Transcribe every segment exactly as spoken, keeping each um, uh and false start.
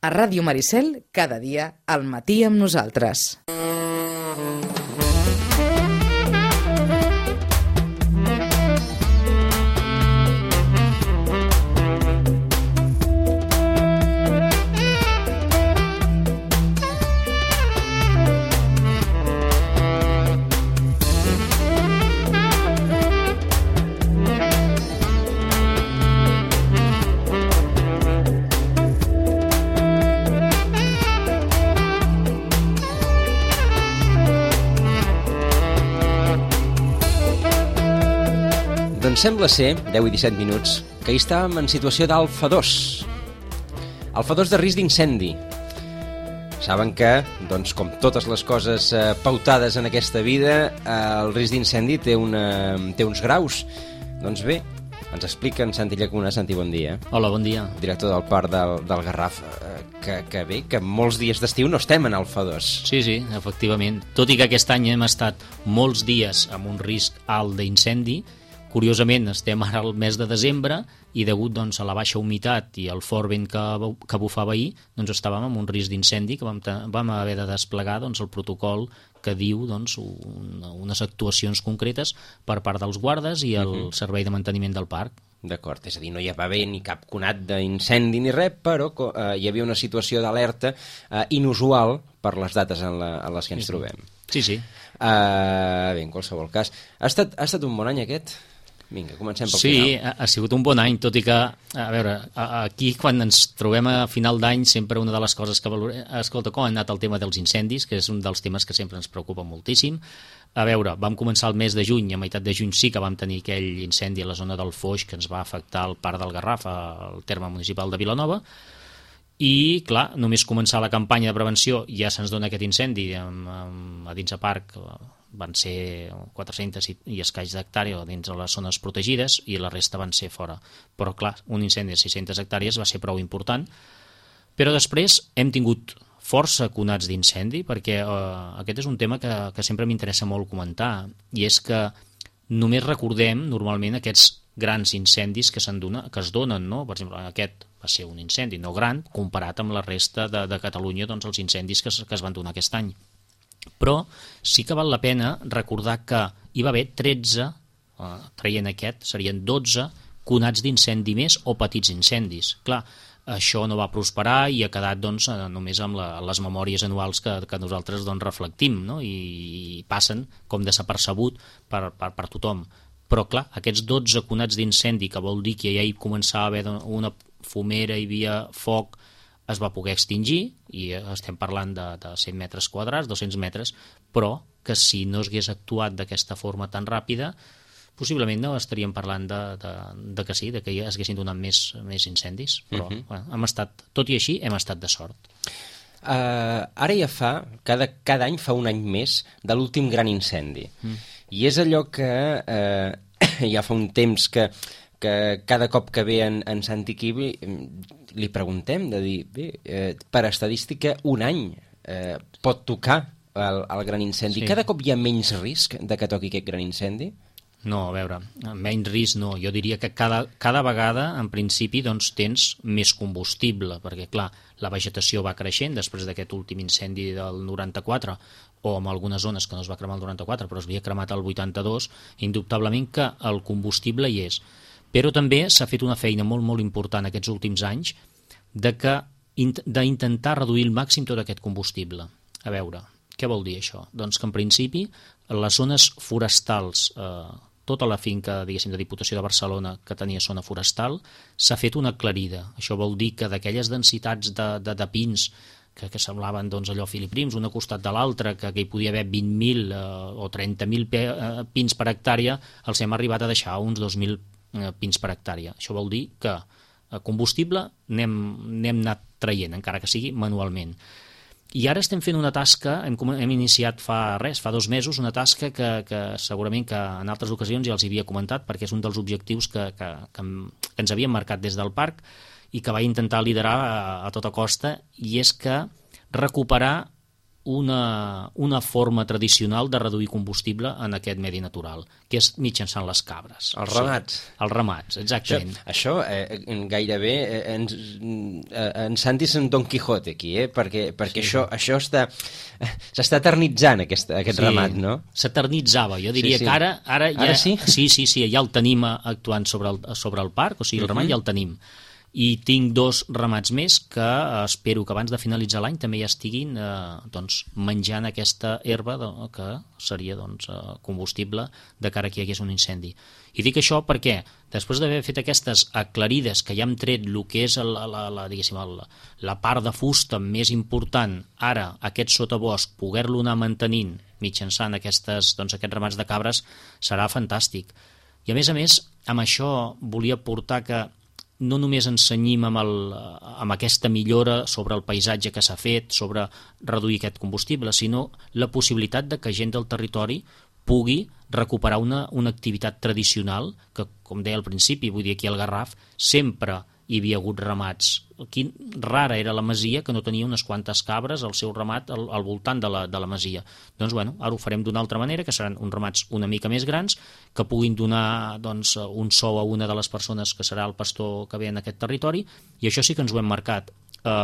A Ràdio Maricel, cada dia, al matí amb nosaltres. Doncs sembla ser, deu i disset minuts, que hi estàvem en situació d'alfa dos. Alfa dos de risc d'incendi. Saben que, doncs, com totes les coses eh, pautades en aquesta vida, eh, el risc d'incendi té, una, té uns graus. Doncs bé, ens explica en Santi Llacuna. Santi, bon dia. Hola, bon dia. Director del Parc del, del Garraf. Eh, que, que bé, que molts dies d'estiu no estem en alfa dos. Sí, sí, efectivament. Tot i que aquest any hem estat molts dies amb un risc alt d'incendi, curiosament, estem ara al mes de desembre i degut doncs, a la baixa humitat i al fort vent que, que bufava ahir, doncs estàvem amb un risc d'incendi que vam, vam haver de desplegar doncs, el protocol que diu doncs, un, unes actuacions concretes per part dels guardes i el uh-huh. servei de manteniment del parc. D'acord, és a dir, no hi va haver ni cap conat d'incendi ni res, però eh, hi havia una situació d'alerta eh, inusual per les dates en, la, en les que ens sí, trobem. Sí, sí. Uh, bé, en qualsevol cas. Ha estat, ha estat un bon any aquest? Vinga, comencem pel sí, final. Sí, ha, ha sigut un bon any, tot i que, a veure, aquí quan ens trobem a final d'any, sempre una de les coses que valorem... Escolta, com ha anat el tema dels incendis, que és un dels temes que sempre ens preocupa moltíssim. A veure, vam començar el mes de juny, a meitat de juny sí que vam tenir aquell incendi a la zona del Foix que ens va afectar al Parc del Garraf, al terme municipal de Vilanova, i, clar, només començar la campanya de prevenció ja se'ns dona aquest incendi amb, amb, a dins del parc. Van ser quatre-centes i, i escaig d'hectàrea dins de les zones protegides i la resta van ser fora. Però, clar, un incendi de sis-centes hectàrees va ser prou important. Però després hem tingut força conats d'incendi, perquè eh, aquest és un tema que, que sempre m'interessa molt comentar, i és que només recordem normalment aquests grans incendis que, dona, que es donen, no? Per exemple, aquest va ser un incendi no gran comparat amb la resta de, de Catalunya, doncs els incendis que, que es van donar aquest any. Però sí que val la pena recordar que hi va haver tretze, eh, traient aquest, serien dotze conats d'incendi més o petits incendis. Clar, això no va prosperar i ha quedat doncs, només amb la, les memòries anuals que, que nosaltres doncs, reflectim, no? I, i passen com desapercebut per, per, per tothom. Però clar, aquests dotze conats d'incendi, que vol dir que ja hi començava a haver una fumera, hi havia foc, es va poder extingir, i estem parlant de, de cent metres quadrats, dos-cents metres, però que si no s'hagués actuat d'aquesta forma tan ràpida, possiblement no estaríem parlant de, de, de que sí, de que es haguessin donat més, més incendis, però uh-huh. bueno, hem estat, tot i així hem estat de sort. Uh, ara ja fa, cada, cada any fa un any més de l'últim gran incendi, mm. i és allò que uh, ja fa un temps que que cada cop que ve en, en Santi aquí li preguntem de dir, bé, eh, per estadística un any eh, pot tocar el, el gran incendi. Sí. Cada cop hi ha menys risc de que toqui aquest gran incendi? No, a veure, menys risc no. Jo diria que cada, cada vegada, en principi, doncs, tens més combustible, perquè, clar, la vegetació va creixent després d'aquest últim incendi del noranta-quatre, o en algunes zones que no es va cremar el noranta-quatre, però es havia cremat el vuitanta-dos, indubtablement que el combustible hi és. Però també s'ha fet una feina molt, molt important aquests últims anys de que d'intentar reduir al màxim tot aquest combustible. A veure, què vol dir això? Doncs que en principi les zones forestals, eh, tota la finca, diguéssim, de Diputació de Barcelona que tenia zona forestal, s'ha fet una aclarida. Això vol dir que d'aquelles densitats de, de, de pins que, que semblaven doncs, allò filiprims, un a costat de l'altre, que, que hi podia haver vint mil eh, o trenta mil pe, eh, pins per hectàrea, els hem arribat a deixar uns dos mil pins per hectàrea. Això vol dir que combustible n'hem, n'hem anat traient, encara que sigui manualment. I ara estem fent una tasca, hem, hem iniciat fa res, fa dos mesos, una tasca que, que segurament que en altres ocasions ja els havia comentat, perquè és un dels objectius que, que, que, que ens havíem marcat des del parc i que vaig intentar liderar a, a tota costa, i és que recuperar una, una forma tradicional de reduir combustible en aquest medi natural, que és mitjançant les cabres. Els ramats. Sí, els ramats, exactament. Això, això eh, gairebé eh, ens, eh, en Santi és en Don Quijote aquí, eh? perquè, perquè sí. això, això està s'està eternitzant aquest, aquest sí, ramat, no? S'eternitzava, jo diria sí, sí. que ara, ara, ja, ara sí? sí, sí, sí, ja el tenim actuant sobre el, sobre el parc, o sigui, el uh-huh. ramat ja el tenim. I tinc dos ramats més que eh, espero que abans de finalitzar l'any també ja estiguin eh, doncs, menjant aquesta herba de, que seria doncs, eh, combustible de cara que hi hagués un incendi. I dic això perquè després d'haver fet aquestes aclarides que ja hem tret el que és la, la, la, diguéssim, la, la part de fusta més important, ara aquest sotabosc, poder-lo anar mantenint mitjançant aquestes, doncs, aquests ramats de cabres serà fantàstic. I a més a més, amb això volia portar que no només ensenyim amb, el, amb aquesta millora sobre el paisatge que s'ha fet, sobre reduir aquest combustible, sinó la possibilitat de que gent del territori pugui recuperar una, una activitat tradicional que, com deia al principi, vull dir, aquí al Garraf sempre hi havia hagut ramats. Aquí rara era la masia que no tenia unes quantes cabres al seu ramat al, al voltant de la, de la masia. Doncs bueno, ara ho farem d'una altra manera, que seran uns ramats una mica més grans, que puguin donar doncs, un sou a una de les persones que serà el pastor que ve en aquest territori, i això sí que ens ho hem marcat.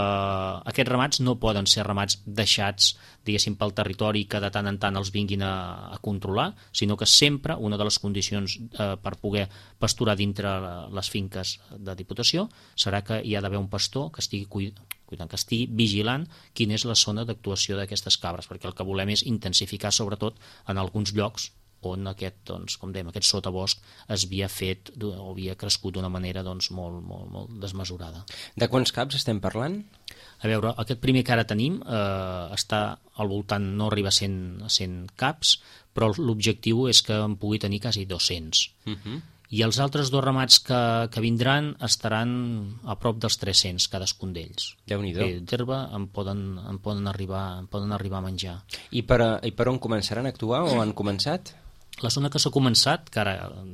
Uh, aquests ramats no poden ser ramats deixats, diguéssim, pel territori que de tant en tant els vinguin a, a controlar, sinó que sempre una de les condicions uh, per poder pasturar dintre les finques de Diputació serà que hi ha d'haver un pastor que estigui cuidant, que estigui vigilant quina és la zona d'actuació d'aquestes cabres, perquè el que volem és intensificar sobretot en alguns llocs on aquest, doncs, com dèiem, aquest sotabosc es havia fet o havia crescut d'una manera doncs, molt, molt, molt desmesurada. De quants caps estem parlant? A veure, aquest primer que ara tenim eh, està al voltant, no arriba a cent, a cent caps, però l'objectiu és que en pugui tenir quasi dos-cents. Uh-huh. I els altres dos ramats que, que vindran estaran a prop dels tres-cents, cadascun d'ells. Déu-n'hi-do. D'herba en poden, en poden arribar, en poden arribar a menjar. I per, a, I per on començaran a actuar o han començat? La zona que s'ha començat, que ara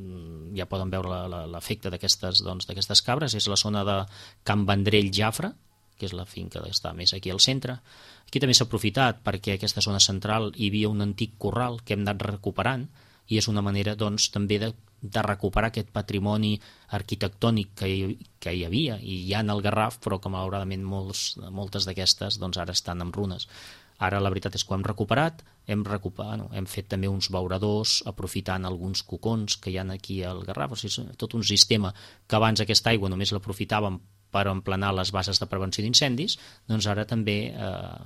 ja poden veure l'efecte d'aquestes doncs, d'aquestes cabres, és la zona de Can Vendrell Jafra, que és la finca que està més aquí al centre. Aquí també s'ha aprofitat perquè a aquesta zona central hi havia un antic corral que hem anat recuperant i és una manera doncs, també de, de recuperar aquest patrimoni arquitectònic que hi, que hi havia i hi ha en el Garraf, però que malauradament molts, moltes d'aquestes doncs, ara estan en runes. Ara la veritat és que ho hem recuperat, hem, recuperat, no, hem fet també uns beuradors aprofitant alguns cocons que hi ha aquí al Garraf, o sigui, tot un sistema que abans aquesta aigua només l'aprofitàvem per emplenar les bases de prevenció d'incendis, doncs ara també eh,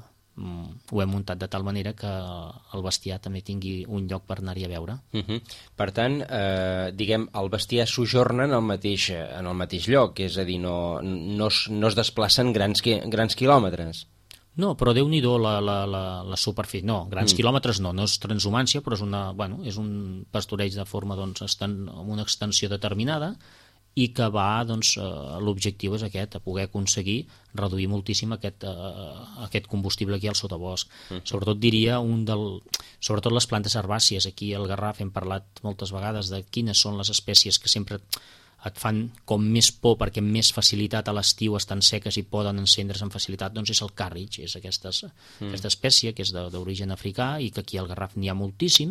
ho hem muntat de tal manera que el bestiar també tingui un lloc per anar-hi a veure. Uh-huh. Per tant, eh, diguem, el bestiar sojorna en el mateix, en el mateix lloc, és a dir, no, no, es, no es desplacen grans, grans quilòmetres. No, però Déu-n'hi-do la, la, la, la superfície. No, grans mm. quilòmetres no, no és transhumància, però és, una, bueno, és un pastoreig de forma doncs, estan, amb una extensió determinada i que va, doncs, eh, l'objectiu és aquest, a poder aconseguir reduir moltíssim aquest, eh, aquest combustible aquí al sotabosc. Mm. Sobretot diria un del... Sobretot les plantes herbàcies. Aquí al Garraf hem parlat moltes vegades de quines són les espècies que sempre et fan com més por perquè amb més facilitat a l'estiu estan seques i poden encendre's amb facilitat, doncs és el càrrig, és aquestes, mm. aquesta espècie que és d'origen africà i que aquí al Garraf n'hi ha moltíssim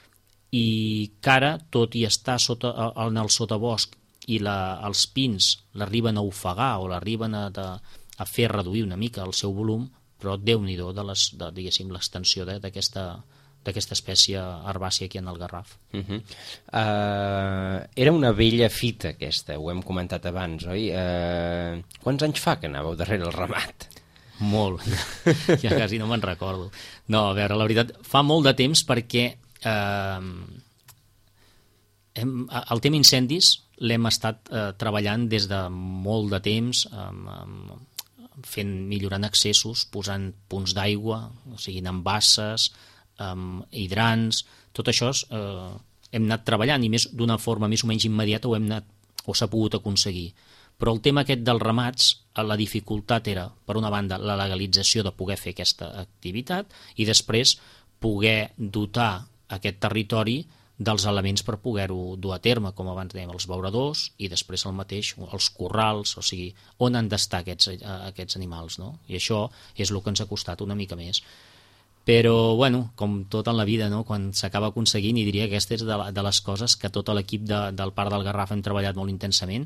i que ara, tot i estar sota, en el sotabosc i la, els pins l'arriben a ofegar o l'arriben a, de, a fer reduir una mica el seu volum, però Déu-n'hi-do de les, de, diguéssim, l'extensió d'aquesta d'aquesta espècie herbàcia aquí en el Garraf. Uh-huh. uh, era una vella fita aquesta, ho hem comentat abans, oi? Uh, quants anys fa que anàveu darrere el ramat? Molt, ja quasi no me'n recordo. No, a veure, la veritat, fa molt de temps perquè eh, hem, el tema incendis l'hem estat eh, treballant des de molt de temps, eh, fent, millorant accessos, posant punts d'aigua, o sigui, envasses, Um, hidrants, tot això eh, hem anat treballant i més d'una forma més o menys immediata ho hem anat, o s'ha pogut aconseguir. Però el tema aquest dels ramats, la dificultat era, per una banda, la legalització de poder fer aquesta activitat i després poder dotar aquest territori dels elements per poder-ho dur a terme, com abans dèiem, els beuradors i després el mateix, els corrals, o sigui, on han d'estar aquests, aquests animals, no? I això és el que ens ha costat una mica més. Però, bueno, com tot en la vida, no? Quan s'acaba aconseguint, i diria que aquesta és de, la, de les coses que tot l'equip de, del Parc del Garraf hem treballat molt intensament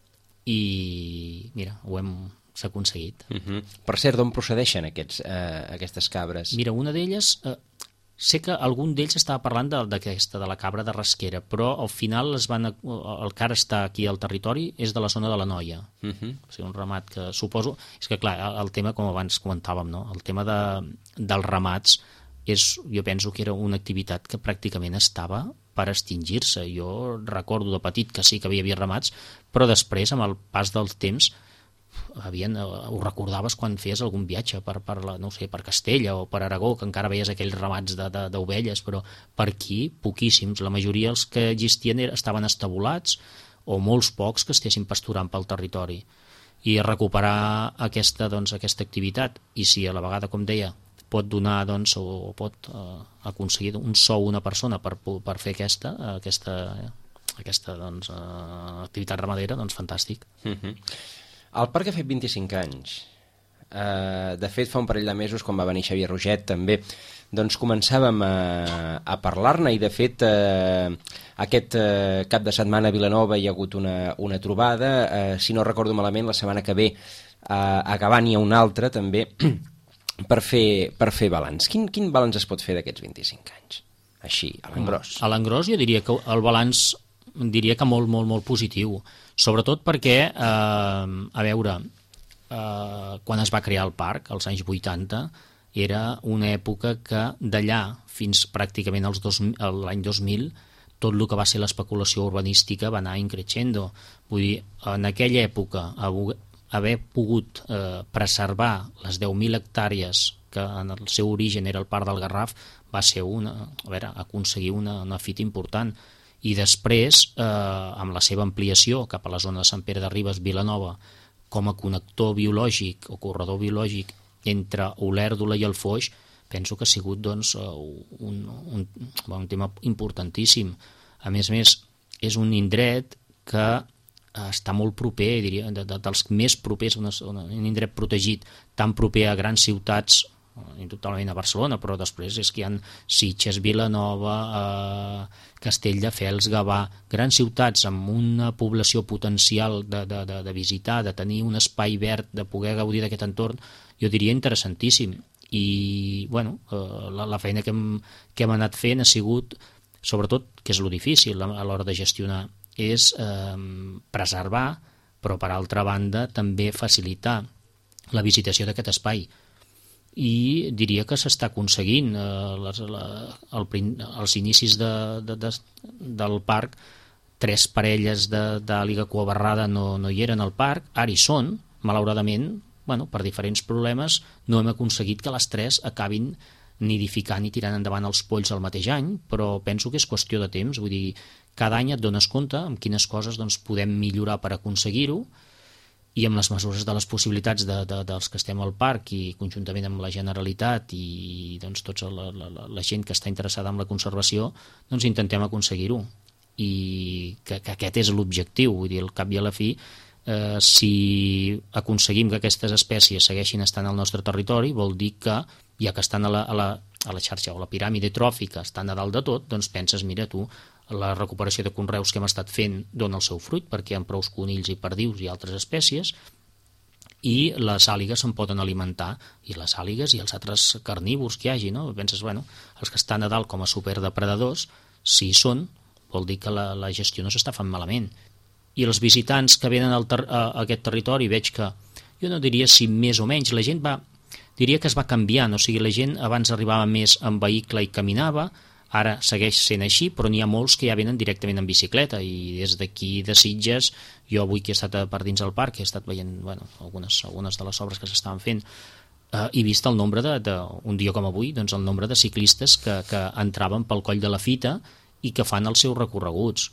i, mira, ho hem s'ha aconseguit. Uh -huh. Per cert, d'on procedeixen aquests, eh, aquestes cabres? Mira, una d'elles... Eh, sé que algun d'ells estava parlant d'aquesta, de, de la cabra de Rasquera, però al final es van, el que ara està aquí al territori és de la zona de la Noia. Uh -huh. O sigui, un ramat que suposo... És que, clar, el tema, com abans comentàvem, no? El tema de, dels ramats és, jo penso que era una activitat que pràcticament estava per extingir-se. Jo recordo de petit que sí que hi havia ramats, però després, amb el pas del temps, havien, ho recordaves quan feies algun viatge per, per, la, no sé, per Castella o per Aragó, que encara veies aquells ramats d'ovelles, però per aquí poquíssims. La majoria dels que existien estaven estabulats o molts pocs que estessin pasturant pel territori. I recuperar aquesta, doncs, aquesta activitat, i si a la vegada, com deia, pot donar, doncs, o pot eh, aconseguir un sou a una persona per, per fer aquesta, aquesta, aquesta doncs, eh, activitat ramadera, doncs fantàstic. Uh-huh. El parc ha fet vint-i-cinc anys. Uh, de fet, fa un parell de mesos, quan va venir Xavier Roget, també, doncs començàvem a, a parlar-ne, i de fet uh, aquest uh, cap de setmana a Vilanova hi ha hagut una, una trobada, uh, si no recordo malament, la setmana que ve uh, a Gavà n'hi ha una altra, també, per fer, per fer balanç. Quin, quin balanç es pot fer d'aquests vint-i-cinc anys? Així, a l'engròs. A l'engròs jo diria que el balanç diria que molt, molt, molt positiu. Sobretot perquè, eh, a veure, eh, quan es va crear el parc, als anys vuitanta, era una època que d'allà fins pràcticament als dos, l'any dos mil, tot el que va ser l'especulació urbanística va anar increixendo. Vull dir, en aquella època, haver pogut eh, preservar les deu mil hectàrees que en el seu origen era el Parc del Garraf va ser una, a veure, aconseguir una, una fita important. I després, eh, amb la seva ampliació cap a la zona de Sant Pere de Ribes, Vilanova, com a connector biològic o corredor biològic entre Olèrdola i el Foix, penso que ha sigut, doncs, un, un, un tema importantíssim. A més a més, és un indret que està molt proper, diria, de, de, dels més propers, un, un indret protegit, tan proper a grans ciutats, totalment a Barcelona, però després és que hi ha Sitges, Vilanova, eh, Castelldefels, Gavà, grans ciutats amb una població potencial de, de, de, de visitar, de tenir un espai verd, de poder gaudir d'aquest entorn, jo diria interessantíssim. I, bueno, eh, la, la feina que hem, que hem anat fent ha sigut, sobretot, que és lo difícil a l'hora de gestionar, és eh, preservar, però per altra banda també facilitar la visitació d'aquest espai. I diria que s'està aconseguint. Eh, les, la, el, als inicis de, de, de, del parc, tres parelles d'àliga cuabarrada no, no hi eren al parc, ara hi són, malauradament, bueno, per diferents problemes, no hem aconseguit que les tres acabin nidificant i tirant endavant els polls al mateix any, però penso que és qüestió de temps. Vull dir, cada any et dones compte amb quines coses, doncs, podem millorar per aconseguir-ho, i amb les mesures de les possibilitats de, de, dels que estem al parc i conjuntament amb la Generalitat i, doncs, tota la, la, la gent que està interessada en la conservació, doncs intentem aconseguir-ho. I que, que aquest és l'objectiu. Vull dir, al cap i a la fi, eh, si aconseguim que aquestes espècies segueixin estant al nostre territori, vol dir que, ja que estan a la, a la, a la xarxa o la piràmide tròfica, estan a dalt de tot, doncs penses, mira tu, la recuperació de conreus que hem estat fent dona el seu fruit, perquè hi ha prou conills i perdius i altres espècies, i les àligues se'n poden alimentar, i les àligues i els altres carnívors que hi hagi, no? Penses, bueno, els que estan a dalt com a superdepredadors, si hi són, vol dir que la, la gestió no s'està fent malament. I els visitants que venen al ter a aquest territori, veig que, jo no diria si més o menys, la gent va, diria que es va canviant, o sigui, la gent abans arribava més en vehicle i caminava, ara segueix sent així, però n'hi ha molts que ja venen directament en bicicleta, i des d'aquí de Sitges, jo avui que he estat per dins del parc, he estat veient, bueno, algunes, algunes de les obres que s'estaven fent, eh, he vist el nombre de, de, un dia com avui, doncs el nombre de ciclistes que, que entraven pel coll de la fita i que fan els seus recorreguts.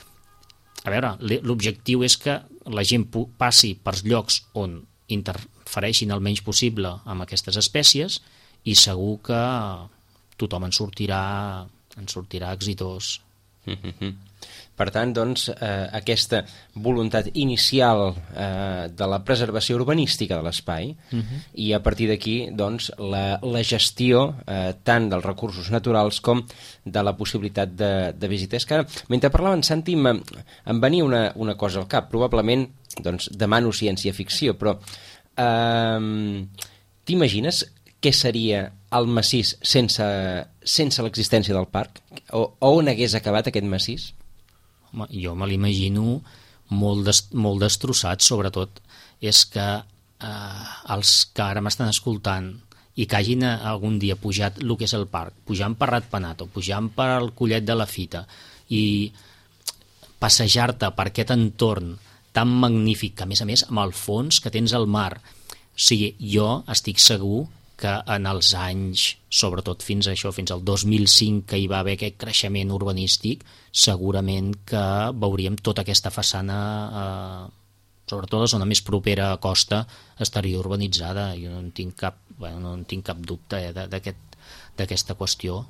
A veure, l'objectiu és que la gent passi per llocs on interfereixin el menys possible amb aquestes espècies, i segur que tothom en sortirà, en sortirà exitós. Mm-hmm. Per tant, doncs, eh, aquesta voluntat inicial eh, de la preservació urbanística de l'espai uh-huh. i a partir d'aquí doncs, la, la gestió eh, tant dels recursos naturals com de la possibilitat de, de visitar. És que ara, mentre parlava en Santi, em, em venia una, una cosa al cap. Probablement, doncs, demano ciència-ficció, però eh, t'imagines què seria el massís sense, sense l'existència del parc? O, o on hagués acabat aquest massís? Home, jo me l'imagino molt, des, molt destrossat, sobretot és que eh, els que ara m'estan escoltant i que hagin algun dia pujat el que és el parc, pujant per Ratpenat o pujant per el Collet de la Fita i passejar-te per aquest entorn tan magnífic, que a més a més amb el fons que tens al mar, o sigui, jo estic segur que en els anys, sobretot fins a això, fins al dos mil cinc, que hi va haver aquest creixement urbanístic, segurament que veuríem tota aquesta façana, eh, sobretot la zona més propera a costa, estaria urbanitzada. Jo no en tinc cap, bueno, no en tinc cap dubte eh, d'aquest, d'aquesta qüestió.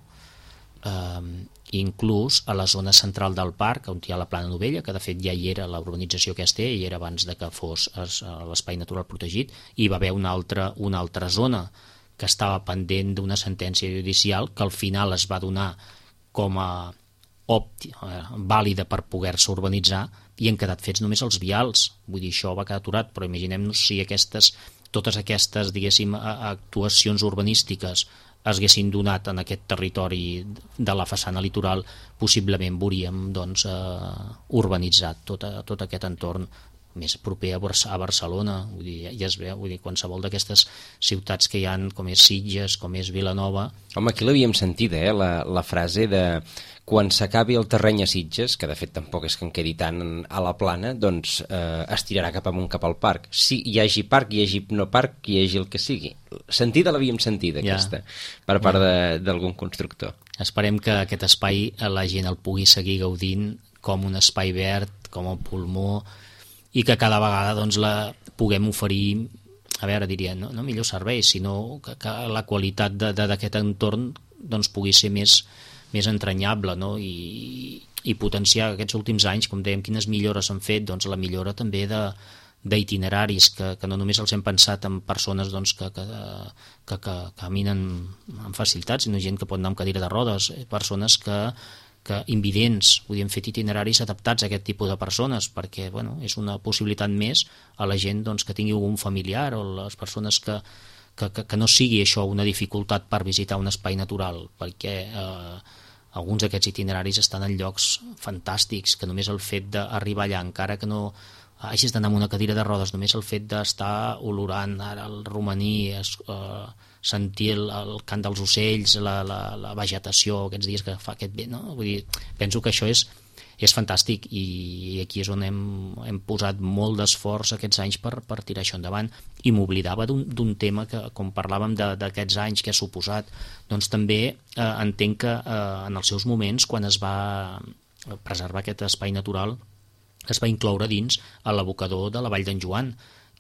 Eh, inclús a la zona central del parc, on hi ha la Plana Novella, que de fet ja hi era la urbanització aquesta, hi era abans de que fos l'espai natural protegit, i hi va haver una altra, una altra zona que estava pendent d'una sentència judicial que al final es va donar com a òpti, eh, vàlida per poder-se urbanitzar, i han quedat fets només els vials. Vull dir, això va quedar aturat, però imaginem-nos si aquestes, totes aquestes, diguéssim, actuacions urbanístiques es haguessin donat en aquest territori de la façana litoral, possiblement veuríem doncs, eh, urbanitzat tot, a, tot aquest entorn més proper a Barcelona. Vull dir, ja es veu, vull dir, qualsevol d'aquestes ciutats que hi ha, com és Sitges, com és Vilanova. Home, aquí l'havíem sentit, eh, la, la frase de quan s'acabi el terreny a Sitges, que de fet tampoc és que en quedi tant a la plana, doncs eh, es tirarà cap amunt cap al parc. Si hi hagi parc, hi hagi no parc, hi hagi el que sigui. Sentida l'havíem sentit, aquesta, ja. per part ja. d'algun constructor. Esperem que aquest espai la gent el pugui seguir gaudint com un espai verd, com un pulmó, i que cada vegada doncs, la puguem oferir, a veure, diria, no, no millor servei, sinó que, que la qualitat d'aquest entorn doncs, pugui ser més, més entranyable, no? I, i potenciar aquests últims anys, com dèiem, quines millores han fet, doncs la millora també de d'itineraris, que, que no només els hem pensat en persones doncs, que, que, que, que caminen amb facilitats, sinó gent que pot anar amb cadira de rodes, persones que que invidents, vull dir, hem fet itineraris adaptats a aquest tipus de persones, perquè bueno, és una possibilitat més a la gent doncs, que tingui algun familiar o les persones que, que, que, que no sigui això una dificultat per visitar un espai natural, perquè eh, alguns d'aquests itineraris estan en llocs fantàstics, que només el fet d'arribar allà, encara que no hagis d'anar amb una cadira de rodes, només el fet d'estar olorant ara el romaní, es, eh, sentir el, el cant dels ocells, la, la, la vegetació aquests dies que fa aquest vent, no? Vull dir, penso que això és, és fantàstic i, i aquí és on hem, hem posat molt d'esforç aquests anys per, per tirar això endavant. I m'oblidava d'un tema que, com parlàvem d'aquests anys que ha suposat, doncs també eh, entenc que eh, en els seus moments, quan es va preservar aquest espai natural, es va incloure dins a l'abocador de la Vall d'en Joan,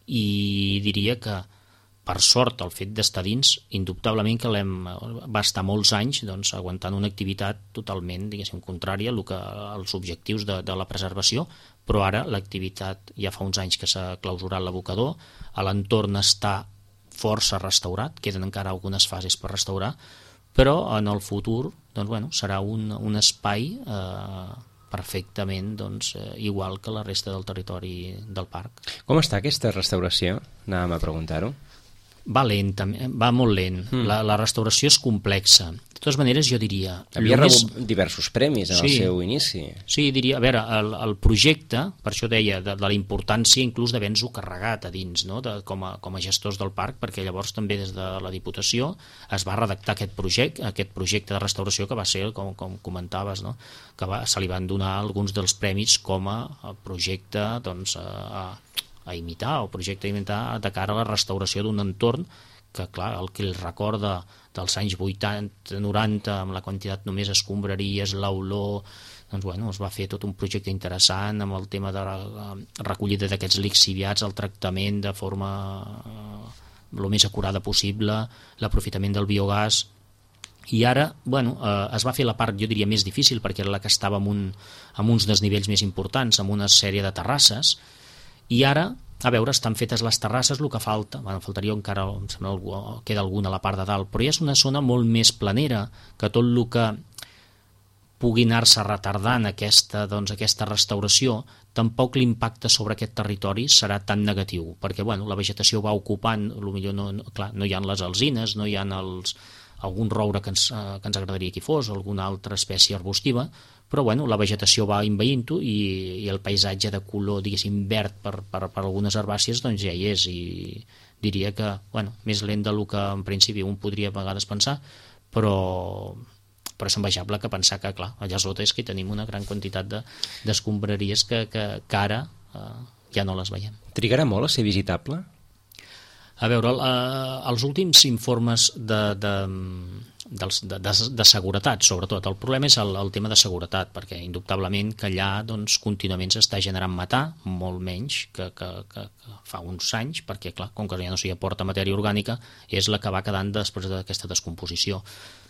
i diria que per sort el fet d'estar dins, indubtablement que l'hem, va estar molts anys doncs, aguantant una activitat totalment, diguéssim, contrària a lo que, als objectius de, de la preservació, però ara l'activitat ja fa uns anys que s'ha clausurat l'abocador, a l'entorn està força restaurat, queden encara algunes fases per restaurar, però en el futur doncs, bueno, serà un, un espai eh, perfectament doncs, eh, igual que la resta del territori del parc. Com està aquesta restauració? Anàvem a preguntar-ho. Va lent, va molt lent. Mm. La, la restauració és complexa. De totes maneres, jo diria... Havia rebut més... diversos premis en sí, el seu inici. Sí, diria, a veure, el, el projecte, per això deia, de, de la importància inclús d'haver-nos-ho carregat a dins, no? de, com, a, com a gestors del parc, perquè llavors també des de la Diputació es va redactar aquest projecte, aquest projecte de restauració que va ser, com, com comentaves, no? que va, se li van donar alguns dels premis com a projecte doncs, a, a imitar, o projecte a imitar de cara a la restauració d'un entorn que, clar, el que el recorda dels anys vuitanta noranta, amb la quantitat només escombraries, l'olor, doncs, bueno, es va fer tot un projecte interessant amb el tema de la recollida d'aquests lixiviats, el tractament de forma eh, el més acurada possible, l'aprofitament del biogàs, i ara bueno, eh, es va fer la part, jo diria, més difícil, perquè era la que estava amb, un, amb uns desnivells més importants, amb una sèrie de terrasses, i ara, a veure, estan fetes les terrasses, el que falta, bueno, faltaria encara, em sembla, queda alguna a la part de dalt, però ja és una zona molt més planera, que tot el que pugui anar-se retardant aquesta, doncs, aquesta restauració, tampoc l'impacte sobre aquest territori serà tan negatiu, perquè bueno, la vegetació va ocupant, potser no, no, clar, no hi ha les alzines, no hi ha els, algun roure que ens, eh, que ens agradaria que hi fos, alguna altra espècie arbustiva, però bueno, la vegetació va envaint-ho i, i el paisatge de color, diguéssim, verd per, per, per algunes herbàcies, doncs ja hi és, i diria que, bueno, més lent del que en principi un podria a vegades pensar, però, però és envejable que pensar que, clar, allà sota és que tenim una gran quantitat de, d'escombraries que, que, que ara eh, ja no les veiem. Trigarà molt a ser visitable? A veure, eh, els últims informes de, de, de, de, de seguretat, sobretot, el problema és el, el tema de seguretat, perquè indubtablement que allà doncs, contínuament s'està generant metà, molt menys que, que, que, que fa uns anys, perquè clar, com que ja no s'hi aporta matèria orgànica, és la que va quedant després d'aquesta descomposició.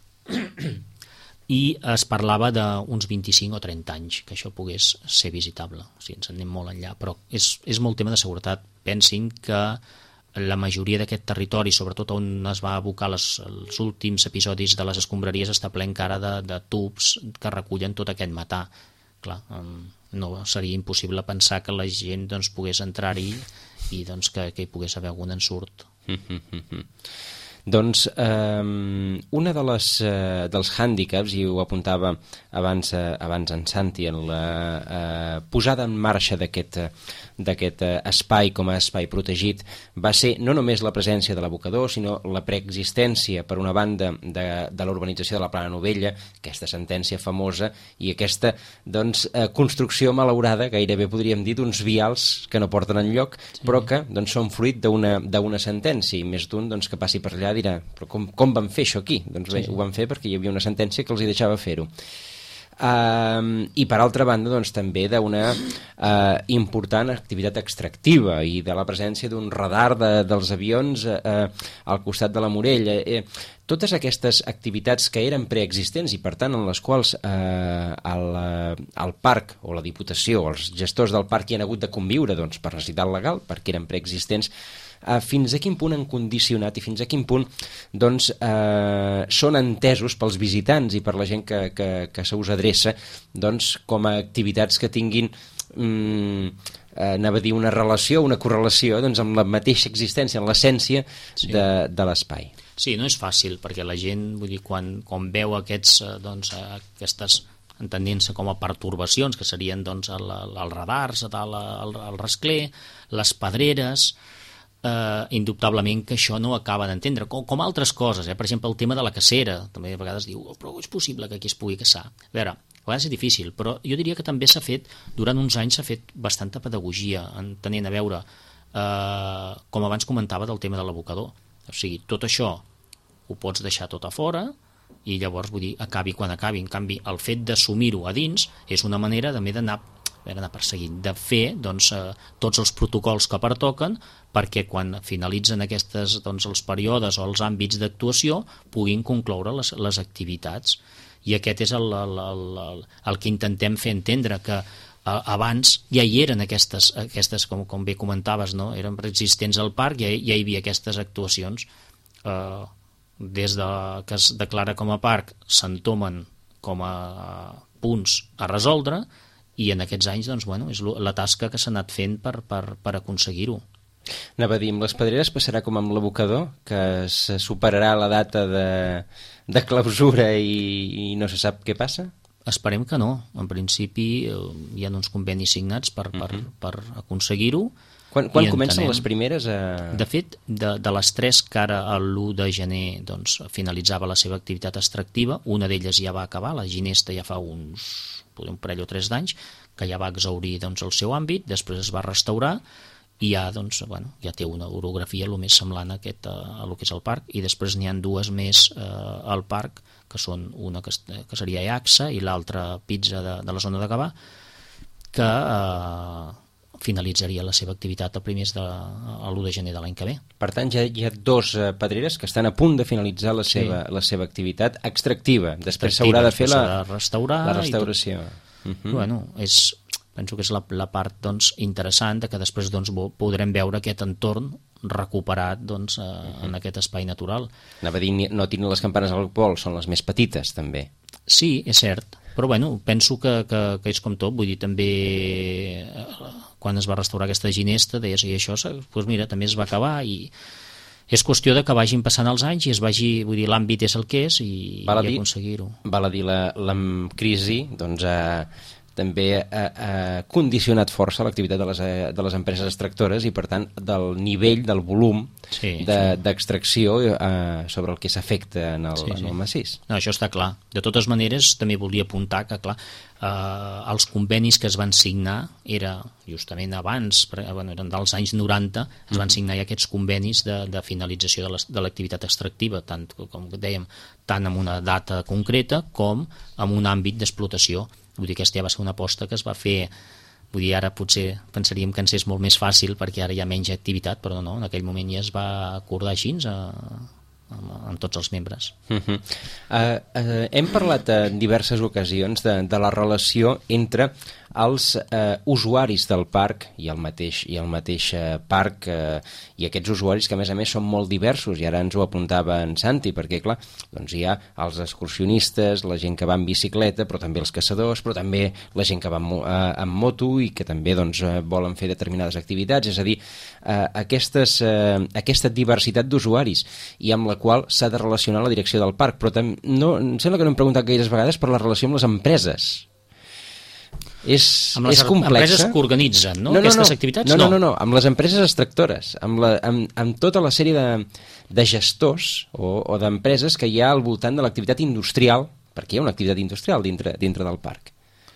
I es parlava d'uns vint-i-cinc o trenta anys que això pogués ser visitable, o sigui, ens en anem molt enllà, però és, és molt tema de seguretat. Pensin que la majoria d'aquest territori, sobretot on es va abocar les, els últims episodis de les escombraries, està ple encara de, de tubs que recullen tot aquest metà. Clar, no seria impossible pensar que la gent doncs, pogués entrar-hi i doncs, que, que hi pogués haver algun ensurt. Doncs eh, una de les, eh, dels hàndicaps, i ho apuntava abans, eh, abans en Santi, en la eh, posada en marxa d'aquest d'aquest espai com a espai protegit, va ser no només la presència de l'abocador, sinó la preexistència, per una banda, de, de la urbanització de la Plana Novella, aquesta sentència famosa, i aquesta doncs, eh, construcció malaurada, gairebé podríem dir, d'uns vials que no porten enlloc, sí, però que doncs, són fruit d'una d'una sentència, i més d'un doncs, que passi per allà dirà, però com, com van fer això aquí? Doncs bé, sí, sí. Ho van fer perquè hi havia una sentència que els hi deixava fer-ho. Uh, i per altra banda doncs, també d'una uh, important activitat extractiva i de la presència d'un radar de, dels avions uh, al costat de la Morella, eh, totes aquestes activitats que eren preexistents i per tant en les quals eh, el, el parc o la Diputació o els gestors del parc hi han hagut de conviure doncs, per necessitat legal, perquè eren preexistents. Uh, fins a quin punt han condicionat i fins a quin punt doncs, uh, són entesos pels visitants i per la gent que, que, que se us adreça doncs, com a activitats que tinguin um, uh, anava a dir una relació, una correlació doncs, amb la mateixa existència, amb l'essència sí. de, de l'espai. Sí, no és fàcil, perquè la gent, vull dir, quan, quan veu aquests, doncs, aquestes entenent-se com a pertorbacions, que serien doncs, el, el radars, el, el, el rascler, les pedreres, Uh, indubtablement que això no acaba d'entendre, com, com altres coses, eh? Per exemple el tema de la cacera, també a vegades diu oh, però és possible que aquí es pugui caçar. A veure, a vegades és difícil, però jo diria que també s'ha fet, durant uns anys s'ha fet bastanta pedagogia, entenent a veure uh, com abans comentava del tema de l'abocador, o sigui, tot això ho pots deixar tot a fora i llavors vull dir, acabi quan acabi, en canvi el fet d'assumir-ho a dins és una manera també d'anar anar perseguint, de fer doncs, eh, tots els protocols que pertoquen perquè quan finalitzen aquestes, doncs, els períodes o els àmbits d'actuació puguin concloure les, les activitats. I aquest és el, el, el, el, el que intentem fer entendre, que eh, abans ja hi eren aquestes, aquestes com, com bé comentaves, no? Eren existents al parc, ja, ja hi havia aquestes actuacions. Eh, des de que es declara com a parc s'entomen com a punts a resoldre, i en aquests anys doncs, bueno, és la tasca que s'ha anat fent per, per, per aconseguir-ho. Anava a dir, amb les pedreres passarà com amb l'abocador, que se superarà la data de, de clausura i, i no se sap què passa? Esperem que no. En principi hi ha uns convenis signats per, per, uh-huh. per aconseguir-ho. Quan, quan comencen les primeres a... De fet, de, de les tres que ara l'u de gener doncs, finalitzava la seva activitat extractiva, una d'elles ja va acabar, la ginesta ja fa uns un parell o tres d'anys, que ja va exhaurir doncs, el seu àmbit, després es va restaurar i ja, doncs, bueno, ja té una orografia el més semblant a, aquest, a, a lo que és el parc, i després n'hi ha dues més eh, al parc, que són una que, que seria Eaxa i l'altra Pizza de, de la zona de Gavà, que eh, finalitzaria la seva activitat a primers de l'u de gener de l'any que ve. Per tant, ja hi ha dos uh, pedreres que estan a punt de finalitzar la seva, sí. la seva activitat extractiva. Després s'haurà de fer la, restaurar la restauració. Uh -huh. Bueno, és, penso que és la, la part doncs, interessant de que després doncs, podrem veure aquest entorn recuperat doncs, eh, uh -huh. en aquest espai natural. Anava a dir, no tenen les campanes al vol, són les més petites, també. Sí, és cert, però bueno, penso que, que, que és com tot, vull dir, també eh, quan es va restaurar aquesta ginesta deies, i això, doncs mira, també es va acabar i és qüestió de que vagin passant els anys i es vagi, vull dir, l'àmbit és el que és i, val i dir, aconseguir-ho. Val a dir, la, la crisi doncs, ha, també ha, ha condicionat força l'activitat de, les, de les empreses extractores i, per tant, del nivell, del volum sí, de, sí. d'extracció eh, sobre el que s'afecta en, el, sí, sí. en el massís. No, això està clar. De totes maneres, també volia apuntar que, clar, eh, els convenis que es van signar era justament abans, bueno, eren dels anys noranta, es van signar ja aquests convenis de, de finalització de l'activitat extractiva, tant, com dèiem, tant amb una data concreta com amb un àmbit d'explotació. Vull dir que aquesta ja va ser una aposta que es va fer, vull dir, ara potser pensaríem que ens és molt més fàcil perquè ara hi ha menys activitat, però no, en aquell moment ja es va acordar així a, amb, amb tots els membres. Uh -huh. uh, uh, hem parlat en diverses ocasions de, de la relació entre els eh, usuaris del parc i el mateix, i el mateix eh, parc eh, i aquests usuaris que a més a més són molt diversos i ara ens ho apuntava en Santi perquè clar, doncs hi ha els excursionistes, la gent que va en bicicleta però també els caçadors, però també la gent que va amb, eh, amb moto i que també doncs, eh, volen fer determinades activitats, és a dir eh, aquestes, eh, aquesta diversitat d'usuaris i amb la qual s'ha de relacionar la direcció del parc, però tam- no, em sembla que no hem preguntat gaires vegades per la relació amb les empreses. És, amb les és complexa. empreses que organitzen no? No, no, aquestes no. activitats? No, no, no, no, amb les empreses extractores, amb, la, amb, amb tota la sèrie de, de gestors o, o d'empreses que hi ha al voltant de l'activitat industrial, perquè hi ha una activitat industrial dintre, dintre del parc.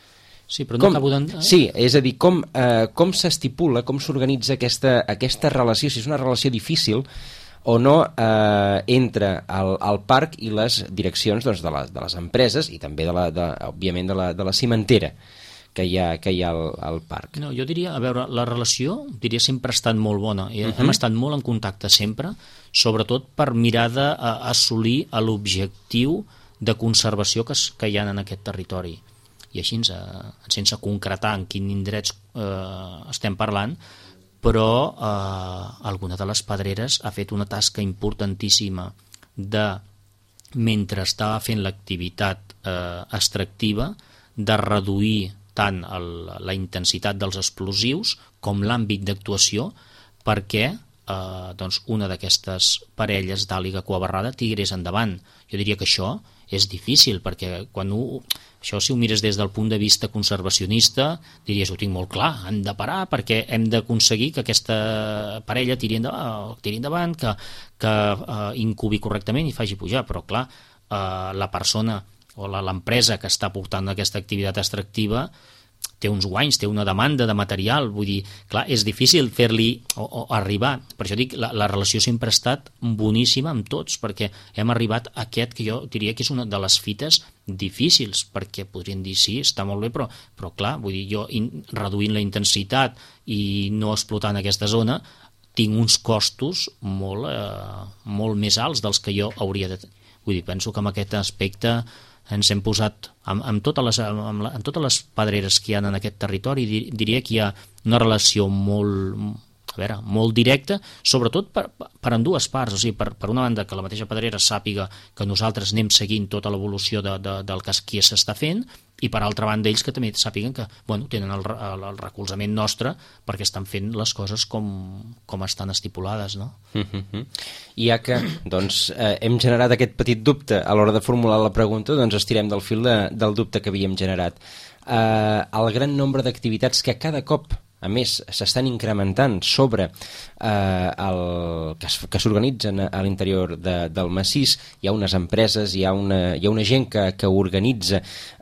Sí, però no com, acabo d'en... Sí, és a dir, com, eh, com s'estipula, com s'organitza aquesta, aquesta relació, si és una relació difícil o no eh, entre el, el parc i les direccions doncs, de, la, de les empreses i també, de la, de, òbviament, de la, de la cimentera que hi ha, que hi ha al, al parc. No, jo diria, a veure, la relació diria sempre ha estat molt bona i uh -huh. hem estat molt en contacte sempre, sobretot per mirar d'assolir l'objectiu de conservació que, es, que hi ha en aquest territori. I així, eh, sense concretar en quin indrets eh, estem parlant, però eh, alguna de les pedreres ha fet una tasca importantíssima de, mentre estava fent l'activitat eh, extractiva, de reduir tant el, la intensitat dels explosius com l'àmbit d'actuació perquè eh, doncs una d'aquestes parelles d'àliga coabarrada tirés endavant. Jo diria que això és difícil perquè quan ho, això si ho mires des del punt de vista conservacionista diries ho tinc molt clar, han de parar perquè hem d'aconseguir que aquesta parella tiri endavant, tiri endavant que, que eh, incubi correctament i faci pujar, però clar, eh, la persona o l'empresa que està portant aquesta activitat extractiva té uns guanys, té una demanda de material, vull dir, clar, és difícil fer-li o, o arribar, per això dic, la, la relació sempre ha estat boníssima amb tots, perquè hem arribat a aquest que jo diria que és una de les fites difícils, perquè podrien dir sí, està molt bé, però, però clar, vull dir, jo in, reduint la intensitat i no explotant aquesta zona, tinc uns costos molt, eh, molt més alts dels que jo hauria de... Vull dir, penso que en aquest aspecte ens hem posat amb, amb, totes les, amb, la, amb totes les pedreres que hi ha en aquest territori, diria que hi ha una relació molt, a veure, molt directa, sobretot per, per en dues parts, o sigui, per, per una banda que la mateixa pedrera sàpiga que nosaltres anem seguint tota l'evolució de, de, del que aquí s'està fent, i per altra banda ells que també sàpiguen que bueno, tenen el, el, el recolzament nostre perquè estan fent les coses com, com estan estipulades, no? Mm-hmm. I ja que doncs, eh, hem generat aquest petit dubte a l'hora de formular la pregunta, doncs estirem del fil de, del dubte que havíem generat. Eh, el gran nombre d'activitats que cada cop a més s'estan incrementant sobre eh, el, que s'organitzen a l'interior de, del massís, hi ha unes empreses, hi ha una, hi ha una gent que, que organitza.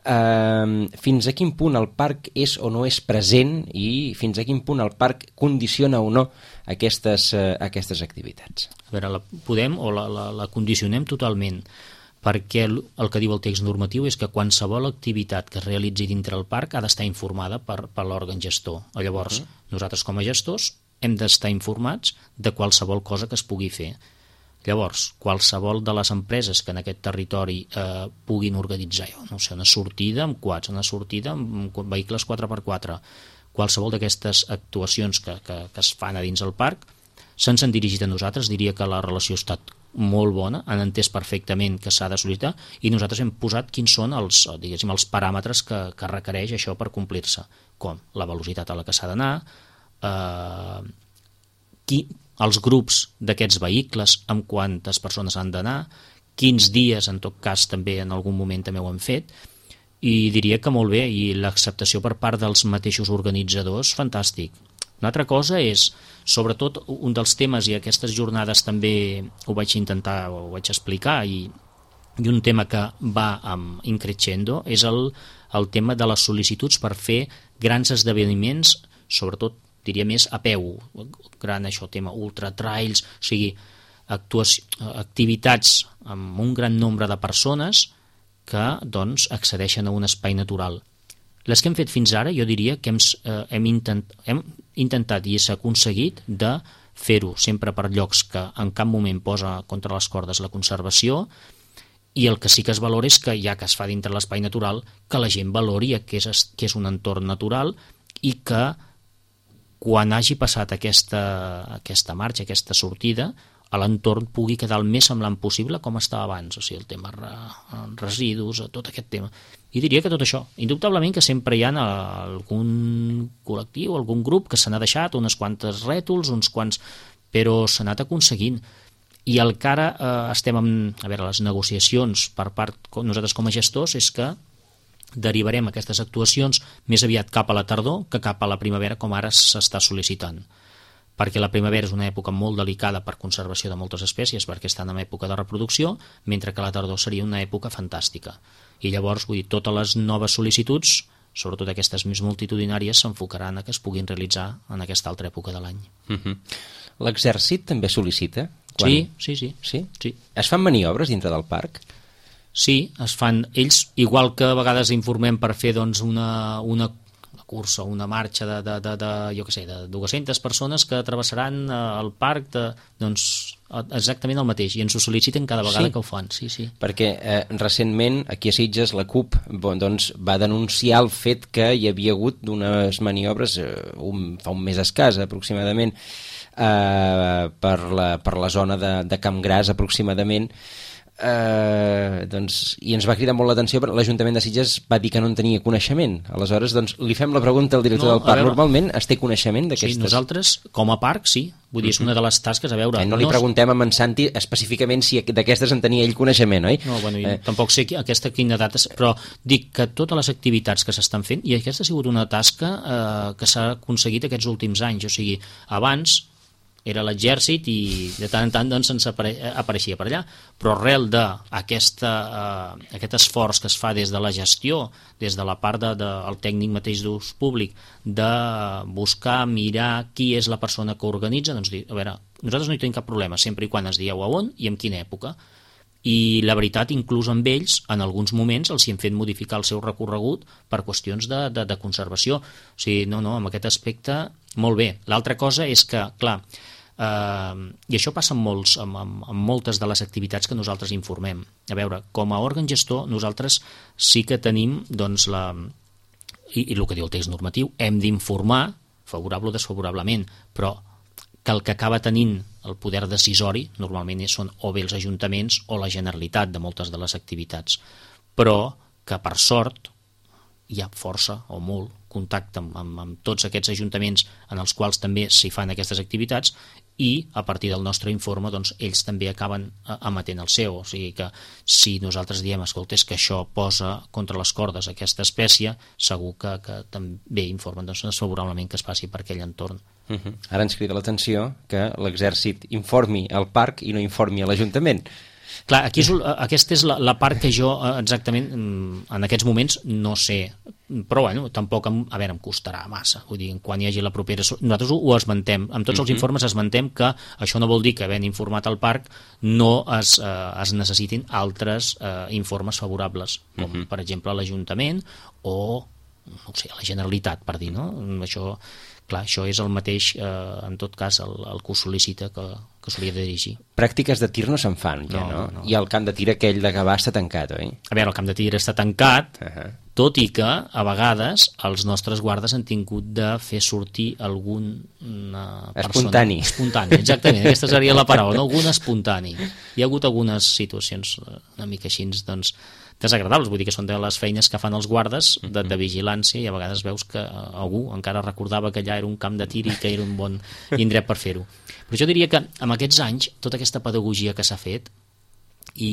Eh, fins a quin punt el parc és o no és present i fins a quin punt el parc condiciona o no aquestes, eh, aquestes activitats? A veure, la podem o la, la, la condicionem totalment, perquè el que diu el text normatiu és que qualsevol activitat que es realitzi dintre el parc ha d'estar informada per, per l'òrgan gestor. Llavors, uh-huh. nosaltres com a gestors hem d'estar informats de qualsevol cosa que es pugui fer. Llavors, qualsevol de les empreses que en aquest territori eh, puguin organitzar, no sé, una sortida amb quads, una sortida amb vehicles quatre per quatre, qualsevol d'aquestes actuacions que, que, que es fan a dins el parc, se'ns han dirigit a nosaltres, diria que la relació ha estat molt bona, han entès perfectament que s'ha de sol·licitar i nosaltres hem posat quins són els, diguéssim, els paràmetres que, que requereix això per complir-se, com la velocitat a la que s'ha d'anar, eh, qui, els grups d'aquests vehicles, amb quantes persones han d'anar, quins dies, en tot cas també en algun moment també ho hem fet, i diria que molt bé, i l'acceptació per part dels mateixos organitzadors, fantàstic. Una altra cosa és, sobretot, un dels temes, i aquestes jornades també ho vaig intentar, ho vaig explicar, i, i un tema que va amb increixendo és el, el tema de les sol·licituds per fer grans esdeveniments, sobretot, diria més, a peu, gran això, tema ultra trails, o sigui, actuació, activitats amb un gran nombre de persones que, doncs, accedeixen a un espai natural. Les que hem fet fins ara, jo diria que hem, eh, hem, intent, hem intentat i s'ha aconseguit de fer-ho sempre per llocs que en cap moment posa contra les cordes la conservació, i el que sí que es valora és que, ja que es fa dintre l'espai natural, que la gent valori que és, que és un entorn natural i que quan hagi passat aquesta, aquesta marxa, aquesta sortida, a l'entorn pugui quedar el més semblant possible com estava abans, o sigui, el tema residus, tot aquest tema. I diria que tot això, indubtablement que sempre hi ha algun col·lectiu, algun grup que se n'ha deixat unes quantes rètols, uns quants, però s'ha anat aconseguint. I el que ara eh, estem amb, a veure, les negociacions per part, nosaltres com a gestors, és que derivarem aquestes actuacions més aviat cap a la tardor que cap a la primavera, com ara s'està sol·licitant. Perquè la primavera és una època molt delicada per conservació de moltes espècies, perquè estan en època de reproducció, mentre que la tardor seria una època fantàstica. I llavors, vull dir, totes les noves sol·licituds, sobretot aquestes més multitudinàries, s'enfocaran a que es puguin realitzar en aquesta altra època de l'any. Uh-huh. L'exèrcit també sol·licita? Quan... Sí, sí, sí, sí. sí. Es fan maniobres dintre del parc? Sí, es fan ells, igual que a vegades informem per fer doncs, una, una cursa, una marxa de, de, de, de, jo què sé, de dues-centes persones que travessaran el parc, de, doncs exactament el mateix, i ens ho sol·liciten cada vegada sí, que ho fan. Sí, sí. Perquè eh, recentment aquí a Sitges la CUP bon, doncs, va denunciar el fet que hi havia hagut unes maniobres eh, un, fa un mes escàs aproximadament eh, per, la, per la zona de, de Camp Gras aproximadament. Uh, doncs, i ens va cridar molt l'atenció perquè l'Ajuntament de Sitges va dir que no en tenia coneixement. Aleshores, doncs, li fem la pregunta al director no, del parc. Veure, normalment es té coneixement d'aquestes... Sí, nosaltres, com a parc, sí. Vull dir, és una de les tasques a veure... Eh, no li preguntem a en Santi específicament si d'aquestes en tenia ell coneixement, oi? No, bueno, eh. tampoc sé aquesta quina data, però dic que totes les activitats que s'estan fent, i aquesta ha sigut una tasca eh, que s'ha aconseguit aquests últims anys, o sigui, abans era l'exèrcit i de tant en tant doncs, ens apare apareixia per allà, però arrel d'aquest eh, esforç que es fa des de la gestió, des de la part del de, de, tècnic mateix d'ús públic, de buscar, mirar qui és la persona que organitza, doncs a veure, nosaltres no hi tenim cap problema, sempre i quan es dieu a on i en quina època. I la veritat, inclús amb ells, en alguns moments els hi hem fet modificar el seu recorregut per qüestions de, de, de conservació. O sigui, no, no, amb aquest aspecte, molt bé. L'altra cosa és que, clar, Uh, i això passa amb, molts, amb, amb, amb moltes de les activitats que nosaltres informem. A veure, com a òrgan gestor nosaltres sí que tenim doncs, la, i, i el que diu el text normatiu, hem d'informar favorable o desfavorablement, però que el que acaba tenint el poder decisori normalment són o bé els ajuntaments o la Generalitat de moltes de les activitats, però que per sort hi ha força o molt contacte amb, amb, amb tots aquests ajuntaments en els quals també s'hi fan aquestes activitats i a partir del nostre informe doncs, ells també acaben emetent el seu, o sigui que si nosaltres diem, escolta, és que això posa contra les cordes aquesta espècie, segur que, que també informen doncs, favorablement que es passi per aquell entorn. Uh -huh. Ara ens crida l'atenció que l'exèrcit informi al parc i no informi a l'Ajuntament. Clar, aquí és, aquesta és la, la part que jo exactament en aquests moments no sé, però bueno, tampoc em, a veure, em costarà massa, vull dir, quan hi hagi la propera... Nosaltres ho, ho esmentem, amb tots els uh-huh. informes esmentem que això no vol dir que havent informat al parc no es, eh, es necessitin altres eh, informes favorables, com uh-huh. per exemple l'Ajuntament o no ho sé, la Generalitat, per dir, no? Això, clar, això és el mateix, eh, en tot cas, el, el que ho sol·licita que, que s'hauria de dirigir. Pràctiques de tir no se'n fan, ja, no, no? no? I el camp de tir aquell de Gavà està tancat, oi? A veure, el camp de tir està tancat, uh-huh. tot i que, a vegades, els nostres guardes han tingut de fer sortir algun persona... Espontani. Espontani, exactament, aquesta seria la paraula, no? Algun espontani. Hi ha hagut algunes situacions una mica així, doncs, desagradables, vull dir que són de les feines que fan els guardes de, de vigilància i a vegades veus que algú encara recordava que allà era un camp de tir i que era un bon indret per fer-ho. Però jo diria que amb aquests anys, tota aquesta pedagogia que s'ha fet i,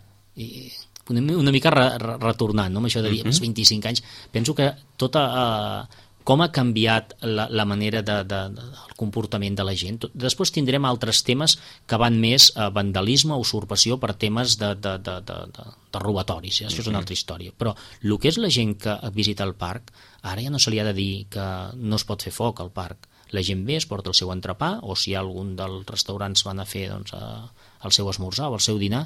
i una, una mica re, re, retornant, no? Amb això de dir, als vint-i-cinc anys, penso que tota... Eh, com ha canviat la, la manera de, de, de, del comportament de la gent. Després tindrem altres temes que van més a vandalisme, usurpació, per temes de, de, de, de, de, de robatoris, ja? Això és una altra història. Però el que és la gent que visita el parc, ara ja no se li ha de dir que no es pot fer foc al parc. La gent ve, es porta el seu entrepà, o si algun dels restaurants van a fer doncs, a, el seu esmorzar o el seu dinar,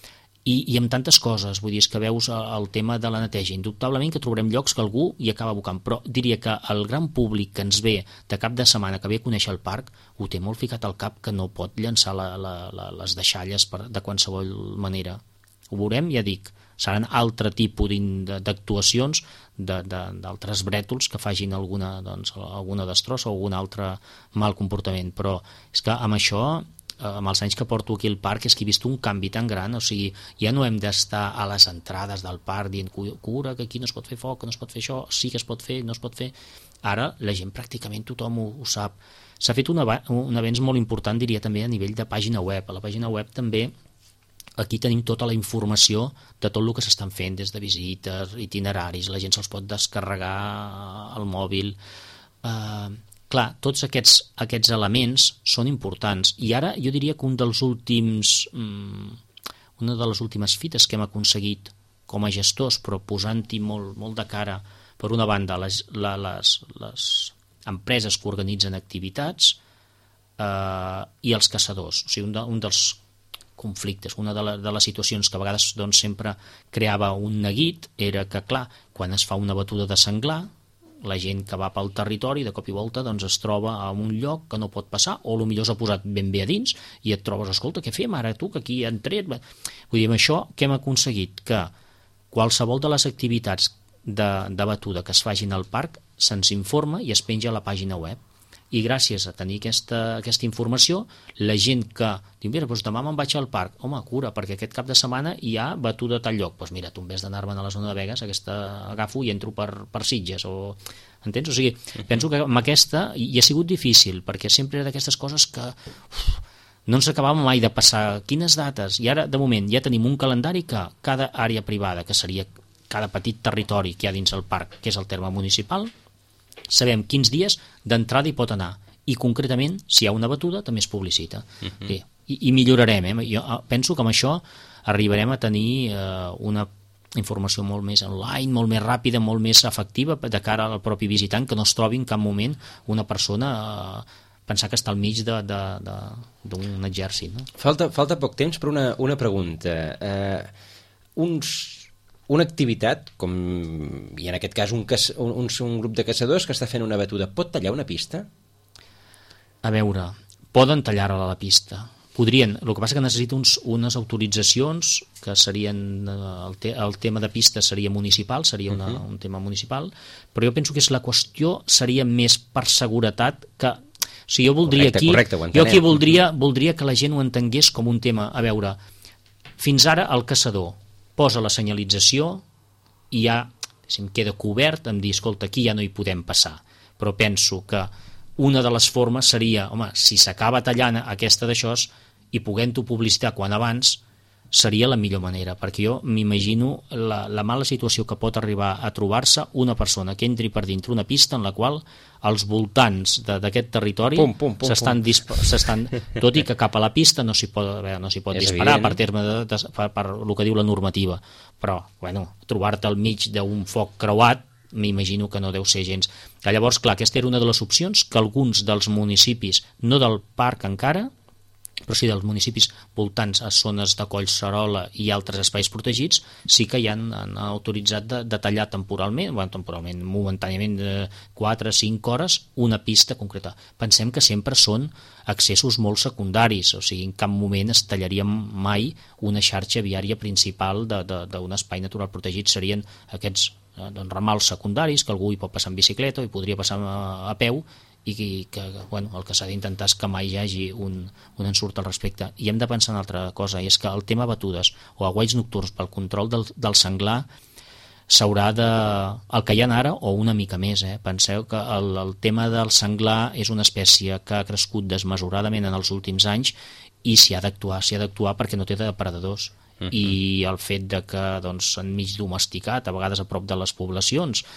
I, i amb tantes coses, vull dir, és que veus el tema de la neteja, indubtablement que trobarem llocs que algú hi acaba abocant, però diria que el gran públic que ens ve de cap de setmana, que ve a conèixer el parc, ho té molt ficat al cap que no pot llançar la, la, la, les deixalles per, de qualsevol manera. Ho veurem, ja dic, seran altre tipus d'actuacions d'altres brètols que facin alguna, doncs, alguna destrossa o algun altre mal comportament, però és que amb això... amb els anys que porto aquí al parc és que he vist un canvi tan gran, o sigui, ja no hem d'estar a les entrades del parc dient cura, que aquí no es pot fer foc, que no es pot fer això, sí que es pot fer, no es pot fer. Ara la gent pràcticament tothom ho, ho sap. S'ha fet un, un avenç molt important, diria també a nivell de pàgina web. A la pàgina web també aquí tenim tota la informació de tot el que s'estan fent, des de visites, itineraris, la gent se'ls pot descarregar al mòbil. Eh... Clar, tots aquests, aquests elements són importants i ara jo diria que un dels últims, una de les últimes fites que hem aconseguit com a gestors, però posant-hi molt, molt de cara, per una banda, les, les, les empreses que organitzen activitats eh, i els caçadors. O sigui, un, de, un dels conflictes, una de, la, de les situacions que a vegades doncs, sempre creava un neguit era que, clar, quan es fa una batuda de senglar, la gent que va pel territori de cop i volta doncs es troba a un lloc que no pot passar o potser s'ha posat ben bé a dins i et trobes, escolta, què fem ara tu que aquí han tret? Vull dir, amb això què hem aconseguit? Que qualsevol de les activitats de, de batuda que es facin al parc se'ns informa i es penja a la pàgina web. I gràcies a tenir aquesta, aquesta informació, la gent que diu, mira, doncs demà me'n vaig al parc, home, cura, perquè aquest cap de setmana hi ha batuda a tal lloc, doncs mira, tu en vez d'anar-me'n a la zona de Begues, aquesta agafo i entro per, per Sitges, o... entens? O sigui, penso que amb aquesta i ha sigut difícil, perquè sempre era d'aquestes coses que uf, no ens acabàvem mai de passar quines dates, i ara, de moment, ja tenim un calendari que cada àrea privada, que seria cada petit territori que hi ha dins el parc, que és el terme municipal, sabem quins dies d'entrada hi pot anar i concretament si hi ha una batuda també es publicita. Uh-huh. Bé, i, i millorarem, eh? Jo penso que amb això arribarem a tenir eh, una informació molt més online, molt més ràpida, molt més efectiva de cara al propi visitant, que no es trobi en cap moment una persona eh, pensar que està al mig d'un exèrcit. No? Falta, falta poc temps per una, una pregunta. Eh, uns Una activitat, com i en aquest cas un, un, un grup de caçadors que està fent una batuda, pot tallar una pista? A veure, poden tallar-la a la pista. Podrien, el que passa que necessita uns, unes autoritzacions que serien, el, te, el tema de pista seria municipal, seria una, uh-huh. un tema municipal, però jo penso que és la qüestió seria més per seguretat que... O sigui, jo voldria correcte, aquí, correcte, jo aquí voldria, voldria que la gent ho entengués com un tema. A veure, fins ara el caçador posa la senyalització i ja si em queda cobert em dir, escolta, aquí ja no hi podem passar. Però penso que una de les formes seria, home, si s'acaba tallant aquesta d'això i podent-ho publicitar quan abans, seria la millor manera, perquè jo m'imagino la, la mala situació que pot arribar a trobar-se una persona que entri per dintre una pista en la qual els voltants d'aquest territori pum, pum, pum, s'estan s'estan, tot i que cap a la pista no s'hi pot, veure, no s'hi pot disparar per terme de, de, per, per el que diu la normativa, però bueno, trobar-te al mig d'un foc creuat m'imagino que no deu ser gens. Que llavors, clar, aquesta era una de les opcions que alguns dels municipis, no del parc encara, però sí dels municipis voltants a zones de Collserola i altres espais protegits, sí que ja han, han autoritzat de, de tallar temporalment, bueno, temporalment, momentàniament de quatre a cinc hores, una pista concreta. Pensem que sempre són accessos molt secundaris, o sigui, en cap moment es tallaria mai una xarxa viària principal d'un espai natural protegit, serien aquests eh, doncs, ramals secundaris, que algú hi pot passar en bicicleta o hi podria passar a, a peu, i que, bueno, el que s'ha d'intentar és que mai hi hagi un, un ensurt al respecte. I hem de pensar en una altra cosa, i és que el tema batudes o aguaits nocturns pel control del, del senglar s'haurà de... el que hi ha ara o una mica més, eh? Penseu que el, el tema del senglar és una espècie que ha crescut desmesuradament en els últims anys i s'hi ha d'actuar, s'hi ha d'actuar perquè no té depredadors. Uh-huh. I el fet de que doncs, enmig domesticat, a vegades a prop de les poblacions,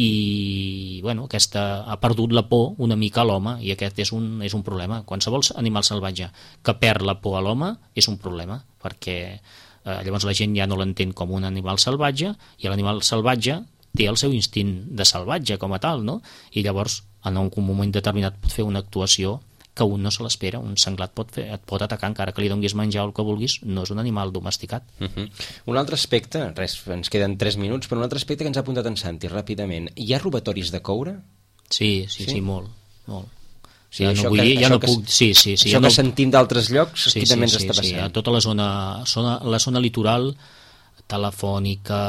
i bueno, aquesta ha perdut la por una mica a l'home, i aquest és un, és un problema. Qualsevol animal salvatge que perd la por a l'home és un problema, perquè eh, llavors la gent ja no l'entén com un animal salvatge, i l'animal salvatge té el seu instint de salvatge com a tal, no? I llavors en un moment determinat pot fer una actuació que un no se l'espera. Un senglar et pot, fer, et pot atacar encara que li donguis menjar o el que vulguis, no és un animal domesticat. Uh-huh. Un altre aspecte, res, ens queden tres minuts, però un altre aspecte que ens ha apuntat en Santi ràpidament. Hi ha robatoris de coure? Sí, sí, sí, sí molt, molt. Sí, ja això no vull que, dir, ja això no que, puc, sí, sí, sí, això que no... sentim d'altres llocs, sí, aquí sí, també ens sí, està passant. Sí, a tota la zona, zona, la zona litoral, Telefònica,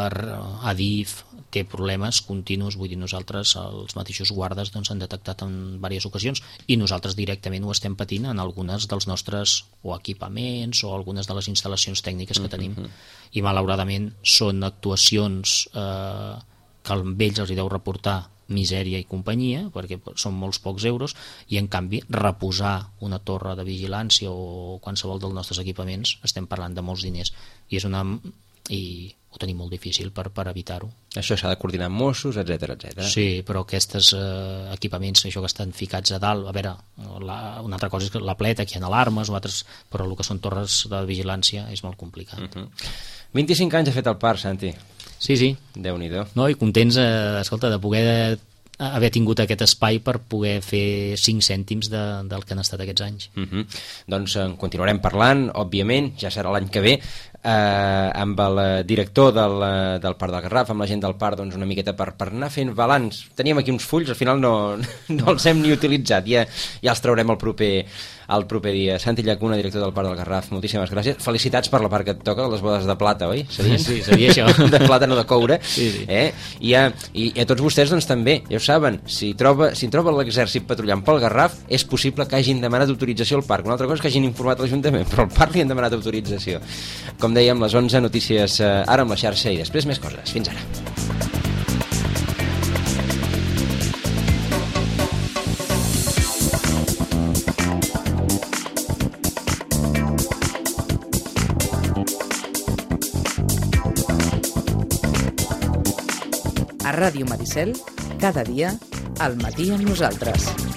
Adif, té problemes continus, vull dir, nosaltres, els mateixos guardes, doncs, han detectat en diverses ocasions, i nosaltres directament ho estem patint en algunes dels nostres o equipaments o algunes de les instal·lacions tècniques que tenim, uh-huh. I malauradament són actuacions eh, que a ells els hi deu reportar misèria i companyia, perquè són molts pocs euros, i en canvi reposar una torre de vigilància o qualsevol dels nostres equipaments estem parlant de molts diners, i és una... i ho tenim molt difícil per, per evitar-ho. Això s'ha de coordinar amb Mossos, etcètera, etcètera. Sí, però aquests eh, equipaments, això que estan ficats a dalt, a veure, la, una altra cosa és que la pleta, que hi ha alarmes o altres, però el que són torres de vigilància és molt complicat. Uh-huh. vint-i-cinc anys ha fet el parc, Santi. Sí, sí. Déu-n'hi-do. No, i contents, eh, escolta, de poder haver tingut aquest espai per poder fer cinc cèntims de, del que han estat aquests anys. Uh-huh. Doncs en continuarem parlant, òbviament, ja serà l'any que ve, eh, amb el director del, del Parc del Garraf, amb la gent del parc, doncs una miqueta per, per anar fent balanç. Teníem aquí uns fulls, al final no, no els hem ni utilitzat, ja, ja els traurem el proper, el proper dia. Santi Llacuna, director del Parc del Garraf, moltíssimes gràcies. Felicitats per la part que et toca, les bodes de plata, oi? Sabien? Sí, sabia això. De plata, no de coure. Sí, sí. Eh? I, a, i, I a tots vostès, doncs també, ja ho saben, si troba, si troba l'exèrcit patrullant pel Garraf, és possible que hagin demanat autorització al parc. Una altra cosa és que hagin informat l'Ajuntament, però al parc li han demanat autorització. Com dèiem, les onze notícies eh, ara amb la xarxa i després més coses. Fins ara. A Ràdio Maricel, cada dia, al matí amb nosaltres.